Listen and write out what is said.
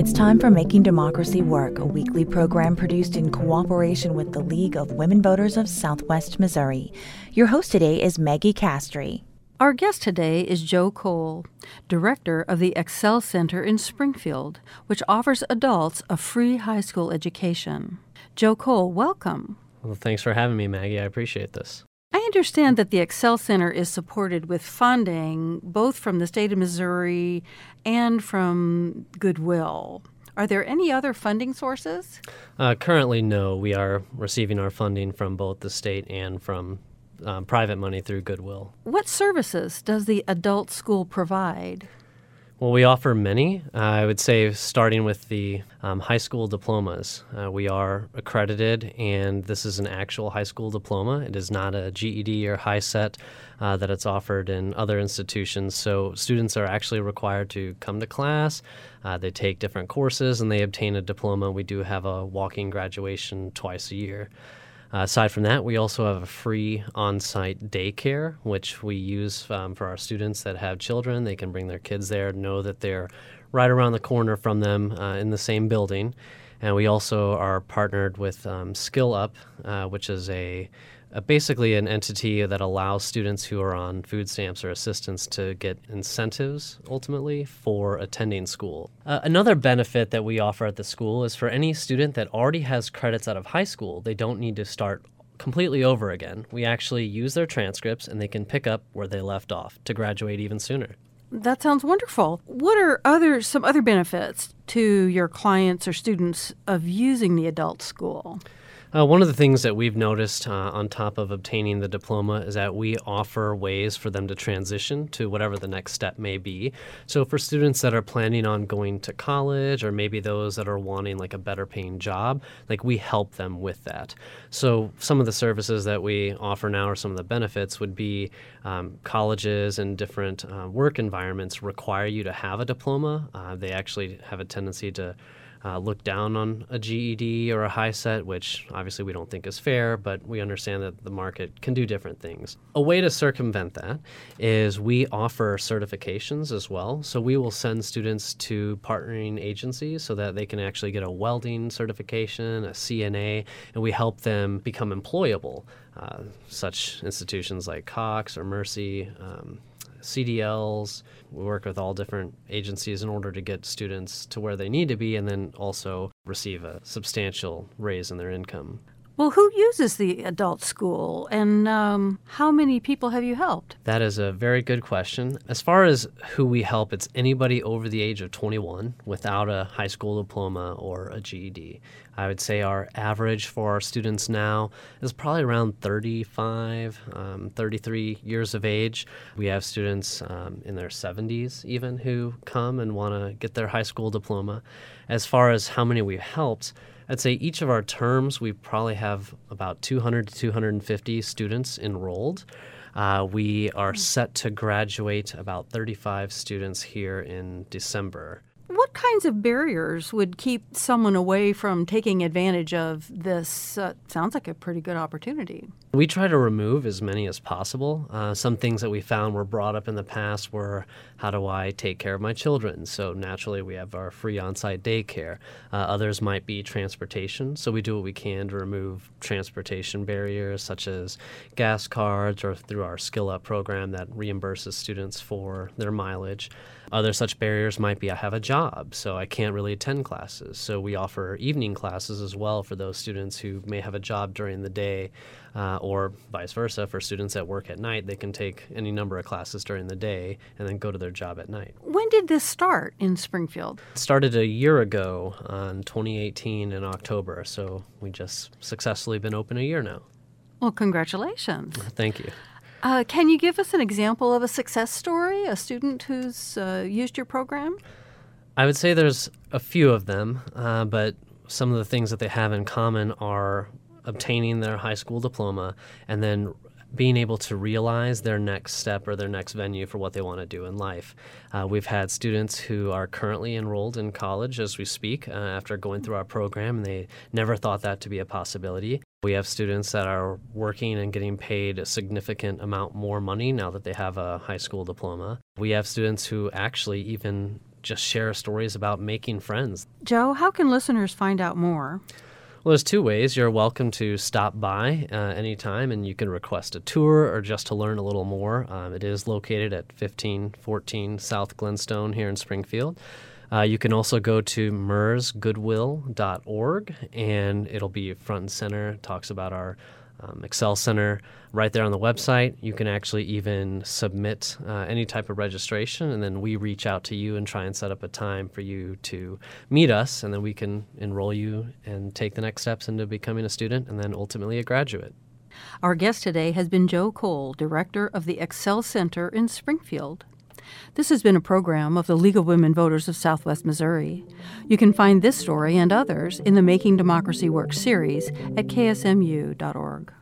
It's time for Making Democracy Work, a weekly program produced in cooperation with the League of Women Voters of Southwest Missouri. Your host today is Maggie Castry. Our guest today is Jo Cole, director of the Excel Center in Springfield, which offers adults a free high school education. Jo Cole, welcome. Well, thanks for having me, Maggie. I appreciate this. I understand that the Excel Center is supported with funding both from the state of Missouri and from Goodwill. Are there any other funding sources? Currently, no. We are receiving our funding from both the state and from private money through Goodwill. What services does the adult school provide? Well, we offer many. I would say starting with the high school diplomas. We are accredited, and this is an actual high school diploma. It is not a GED or HiSET that it's offered in other institutions. So students are actually required to come to class. They take different courses, and they obtain a diploma. We do have a walk-in graduation twice a year. Aside from that, we also have a free on-site daycare, which we use for our students that have children. They can bring their kids there, know that they're right around the corner from them in the same building. And we also are partnered with Skill Up, which is basically an entity that allows students who are on food stamps or assistance to get incentives, ultimately, for attending school. Another benefit that we offer at the school is for any student that already has credits out of high school, they don't need to start completely over again. We actually use their transcripts, and they can pick up where they left off to graduate even sooner. That sounds wonderful. What are some other benefits to your clients or students of using the adult school? One of the things that we've noticed on top of obtaining the diploma is that we offer ways for them to transition to whatever the next step may be. So for students that are planning on going to college, or maybe those that are wanting like a better paying job, like we help them with that. So some of the services that we offer now, or some of the benefits, would be colleges and different work environments require you to have a diploma. They actually have a tendency to look down on a GED or a HiSET, which obviously we don't think is fair, but we understand that the market can do different things. A way to circumvent that is we offer certifications as well. So we will send students to partnering agencies so that they can actually get a welding certification, a CNA, and we help them become employable. Such institutions like Cox or Mercy, CDLs. We work with all different agencies in order to get students to where they need to be, and then also receive a substantial raise in their income. Well, who uses the adult school, and how many people have you helped? That is a very good question. As far as who we help, it's anybody over the age of 21 without a high school diploma or a GED. I would say our average for our students now is probably around 35, 33 years of age. We have students in their 70s even who come and want to get their high school diploma. As far as how many we've helped, I'd say each of our terms, we probably have about 200 to 250 students enrolled. We are set to graduate about 35 students here in December. What kinds of barriers would keep someone away from taking advantage of this? Sounds like a pretty good opportunity. We try to remove as many as possible. Some things that we found were brought up in the past were, how do I take care of my children? So naturally we have our free on-site daycare. Others might be transportation. So we do what we can to remove transportation barriers such as gas cards, or through our Skill Up program that reimburses students for their mileage. Other such barriers might be I have a job, so I can't really attend classes. So we offer evening classes as well for those students who may have a job during the day, or vice versa. For students that work at night, they can take any number of classes during the day and then go to their job at night. When did this start in Springfield? It started a year ago in 2018 in October, so we just successfully been open a year now. Well, congratulations. Thank you. Can you give us an example of a success story, a student who's used your program? I would say there's a few of them, but some of the things that they have in common are obtaining their high school diploma and then being able to realize their next step or their next venue for what they want to do in life. We've had students who are currently enrolled in college as we speak after going through our program, and they never thought that to be a possibility. We have students that are working and getting paid a significant amount more money now that they have a high school diploma. We have students who actually even just share stories about making friends. Joe, how can listeners find out more? Well, there's two ways. You're welcome to stop by anytime, and you can request a tour or just to learn a little more. It is located at 1514 South Glenstone here in Springfield. You can also go to mersgoodwill.org, and it'll be front and center. It talks about our Excel Center right there on the website. You can actually even submit any type of registration, and then we reach out to you and try and set up a time for you to meet us, and then we can enroll you and take the next steps into becoming a student and then ultimately a graduate. Our guest today has been Joe Cole, director of the Excel Center in Springfield. This has been a program of the League of Women Voters of Southwest Missouri. You can find this story and others in the Making Democracy Work series at ksmu.org.